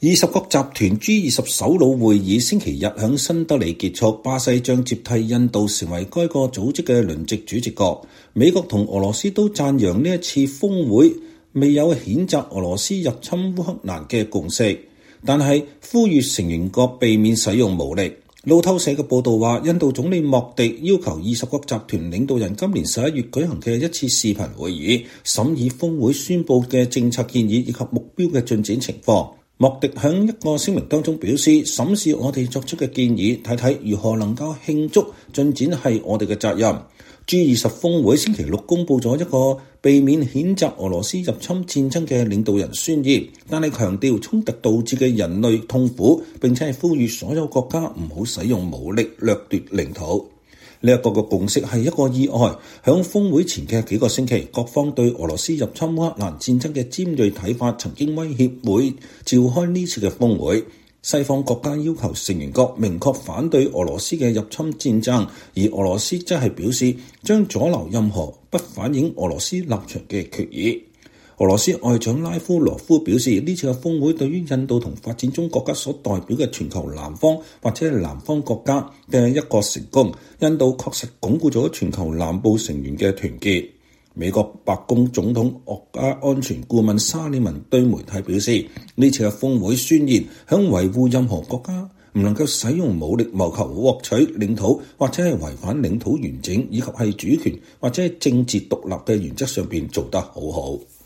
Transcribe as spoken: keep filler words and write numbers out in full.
二十國集團 G 二十首腦會議星期日響新德里結束，巴西將接替印度成為該個組織嘅輪值主席國。美國同俄羅斯都讚揚呢一次峰會未有譴責俄羅斯入侵烏克蘭嘅共識，但係呼籲成員國避免使用武力。路透社嘅報導話，印度總理莫迪要求二十國集團領導人今年十一月舉行嘅一次視頻會議，審議峰會宣佈嘅政策建議以及目標嘅進展情況。莫迪喺一個聲明當中表示，審視我哋作出嘅建議，睇睇如何能夠慶祝進展係我哋嘅責任。G 二十峰會星期六公佈咗一個避免譴責俄羅斯入侵戰爭嘅領導人宣言，但係強調衝突導致嘅人類痛苦，並且係呼籲所有國家唔好使用武力掠奪領土。呢一個嘅共識係一個意外。響峰會前嘅幾個星期，各方對俄羅斯入侵烏克蘭戰爭嘅尖銳睇法曾經威脅會召開呢次嘅峰會。西方國家要求成員國明確反對俄羅斯嘅入侵戰爭，而俄羅斯則係表示將阻撓任何不反映俄羅斯立場嘅決議。俄羅斯外長拉夫羅夫表示，呢次嘅峰會對於印度同發展中國家所代表嘅全球南方或者係南方國家嘅一個成功。印度確實鞏固咗全球南部成員嘅團結。美國白宮總統國家安全顧問沙利文對媒體表示，呢次嘅峰會宣言響維護任何國家唔能夠使用武力謀求獲取領土或者係違反領土完整以及係主權或者係政治獨立嘅原則上邊做得好好。